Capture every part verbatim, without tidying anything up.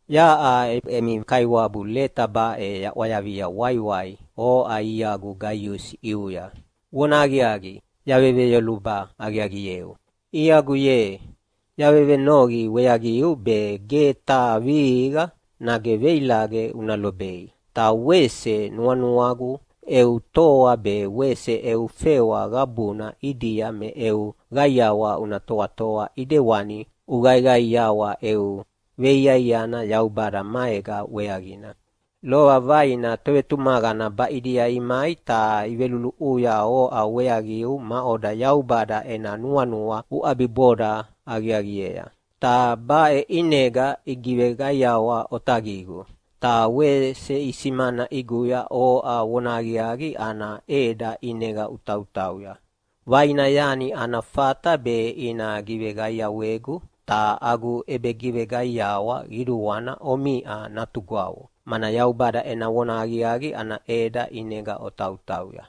Ya a emi kaiwa bu leta ba e ya wayavia waiwai o a iagu gaius iuya. Wona agiagi, yaveve yoluba agiagi yeu. Iagu ye, yaveve nogi weagi iu be ge ta viiga na ge veilage unalobei. Ta wese nuanuagu eu toa be wese eu fewa gabuna idia me eu gaiawa una toa toa idewani ugaigayawa eu veiaiana yaubara maega weagina. Loa vaina tovetumagana ba idia imai ta ivelulu uya o a weagiu maoda yaubada ena nuanua uabiboda agiagiea. Ta ba e inega igivegaiawa otagigu. Ta we se isimana iguya o a wonagiagi ana eda inega utautauya. Vaina yani ana fata be ina givegaya wegu, ta agu ebe givegaiawa giruwana omia natuguawo. Mana yaubada ena wonagiagi ana eda inega otautauya.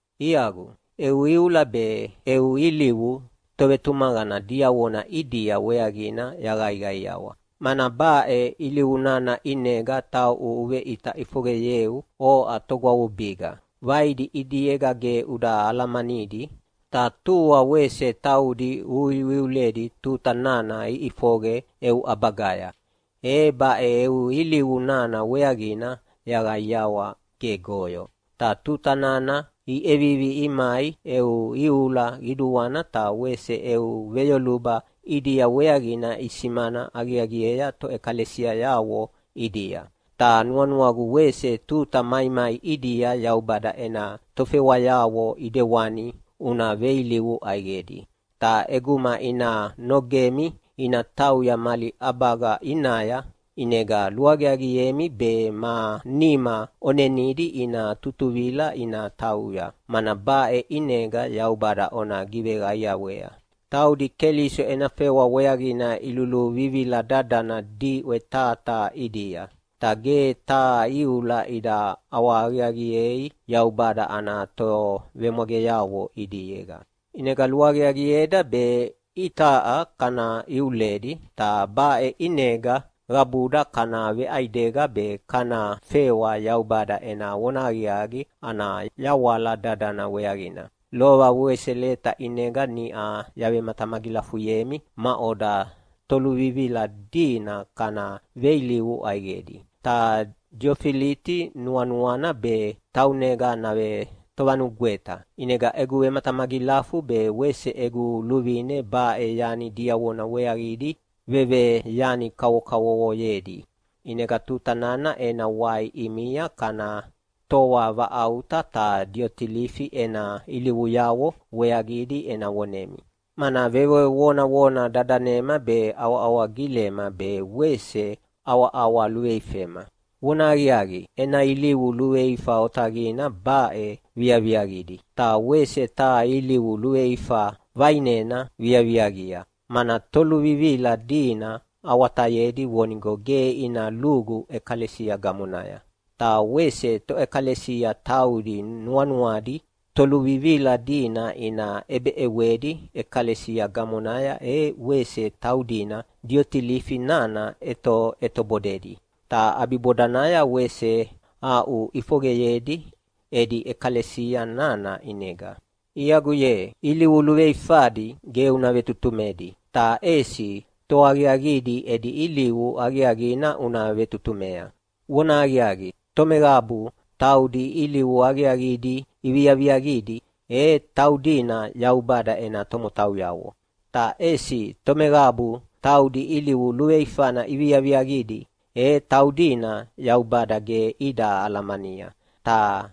Iagu, eu iula be eu iliwu tovetumagana dia wona idia weagina yagaigaiawa. Mana ba e iliunana inega tau uwe ita ifoge yeu o atogwa ubiga. Vaidi idiega ge uda alamanidi, ta tua wese tau di uiuledi tutanana i ifoge eu abagaya. E ba e eu iliunana weagina yagaiawa ge goyo. Ta tutanana i evivi imai eu iula giduana ta wese eu veyoluba idia weagina isimana agiagiea to ekalesia yawo idia. Ta nuanuagu wese tuta maimai idia yaubada ena tofewa yawo idewani una veiliwu aigedi. Ta eguma ina nogemi ina tau ya mali abaga inaya inega luagiagiemi be ma nima onenidi ina tutuvila ina tauya. Mana ba e inega yaubada ona givegaya wea. Tau di keliso enafewa weagina ilulu vivila dadana di wetata idia. Tage ta iula ida awagiagiei yaubada ana to vemoge yawo idiega. Inega luagiagieda be itaa kana iuledi ta ba e inega rabuda kana ve aidega be kana fewa yaubada ena wonagiagi ana yawala dadana weagina. Loa weseleta inega ni a yave matamagila fuyemi maoda tolu vivila dina kana veiliwu aigedi. Ta diofiliti nuanuana be taunega nave tovanu gueta. Inega egu ematamagilafu be wese egu luvine ba e yani diawona weagidi veve yani kawo kawo yedi. Inega tutanana ena wai imia kana toa va auta ta diotilifi ena iliwu yawo weagidi ena wonemi. Mana vewe wona wona dadanema be awa awa gilema be wese awa awa lueifema. Wona agiagi ena iliwu lueifa otagina ba e via viagidi. Ta wese ta iliwu lueifa vainena via viagia. Mana tolu vivila dina awatayedi woningo ge ina lugu ekalesia gamunaya. Ta wese to ekalesia taudi nuanuadi tolu vivila dina ina ebe ewedi ekalesia gamunaya e wese taudina diotilifi nana eto eto bodedi. Ta abibodanaya wese au ifogeyedi edi ekalesia nana inega. Iagu ye ili uluwe ifadi ge unavetutumedi. Ta esi to agiagidi edi iliu agiagina unavetutumea. Wona agiagi tomegabu taudi iliu agiagidi ibiaviagidi e taudina yaubada ena tomotau yawo. Ta esi tomegabu taudi iliu lueifana ibiaviagidi e taudina yaubada ge ida alamania. Ta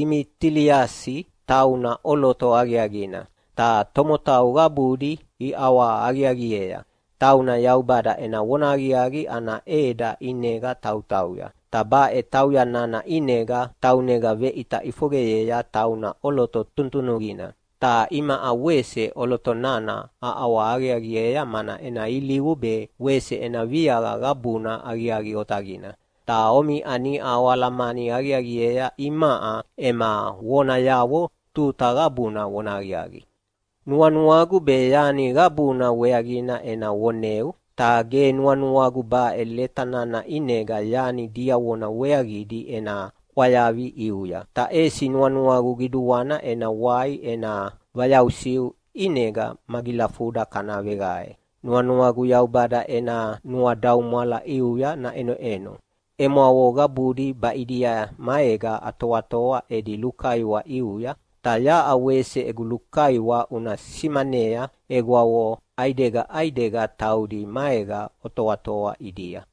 dimitiliasi tauna oloto agiagina. Ta tomotau gabudi i awa agiagiea. Tauna yaubada ena wona agiagi ana eda inega tautauya. Ta ba e tauya nana inega taunega ve ita ifogeyea tauna oloto tuntunugina. Ta ima a wese oloto nana a awa agiagiea mana ena iliu be wese ena viaga gabuna agiagi otagina. Ta omi ani awalamani agiagiea ima a ema wona yawo tuta gabuna wona agiagi. Nuanuagu be yani gabuna weagina ena woneu ta ge nuanuagu ba e letana na inega yani dia wona weagidi ena wayavi iuya. Ta esi nuanuagu giduwana ena wai ena vayausiu inega magilafuda kana vegae. Nuanuagu yaubada ena nuadau mwala iuya na eno eno. Emo awoga budi ba idia maega atoa-toa edi lukaiwa iuya. Ta ya awese egu lukaiwa una simanea egu awo aidega aidega taudi maega otoa-toa idia.